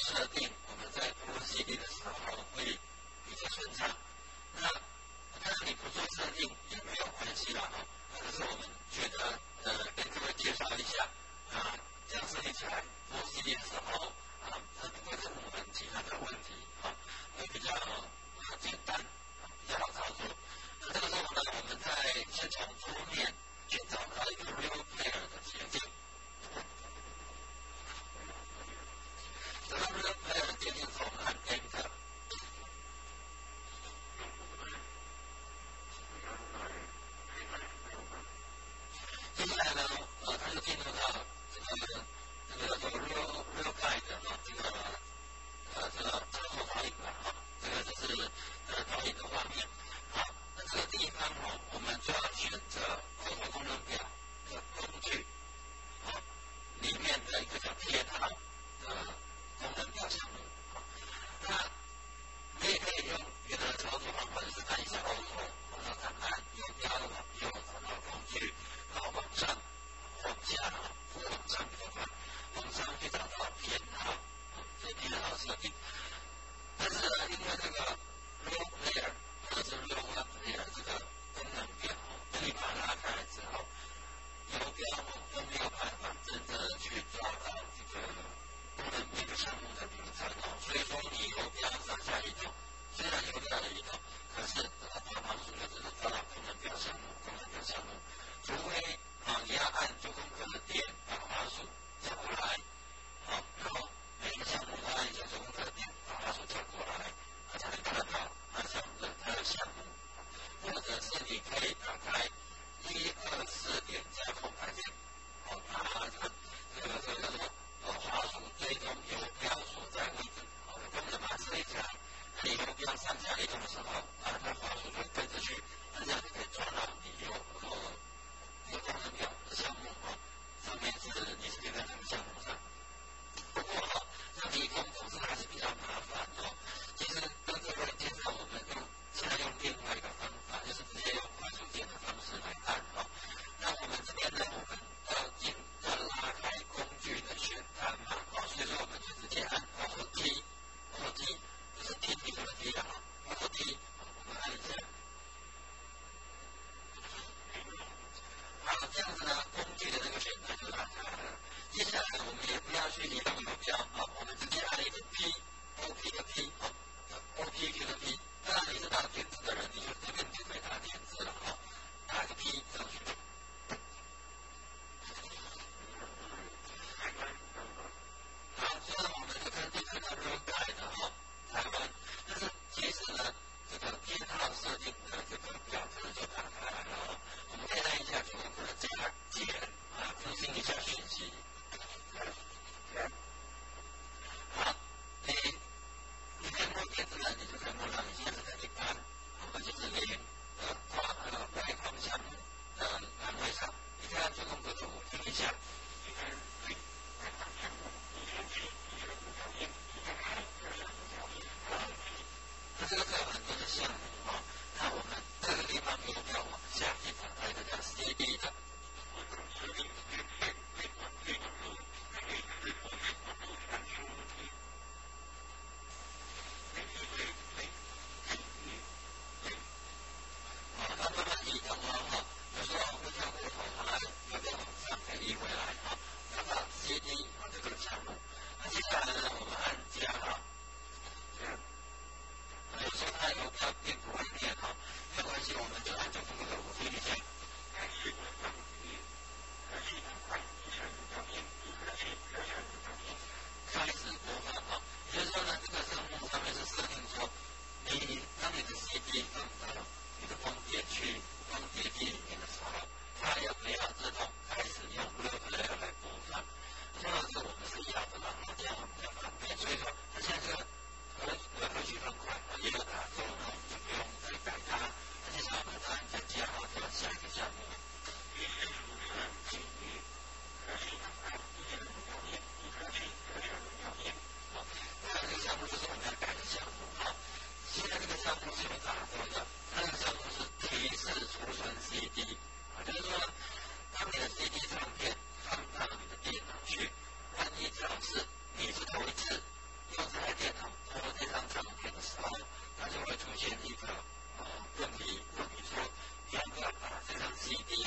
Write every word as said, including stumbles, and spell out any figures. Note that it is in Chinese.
设定，我们在播 C D 的时候会比较顺畅。那当然你不做设定也没有关系啦哈，可是我们觉得呃跟各位介绍一下啊，这样设计起来播 C D 的时候啊，它不会是我们其他的问题啊，会比较呃简单啊，比较好操作。那这个时候呢，我们在先从桌面去找到一个 Real Player 的捷径。这个 Real Player 的捷径是我们按 Enter。接下来呢，呃，它就进入到这个这个叫做 Real Real Guide 啊，这个呃这个操作导引了啊，这个就是呃导引的画面。好，那这个地方哦，我们就要选择 C D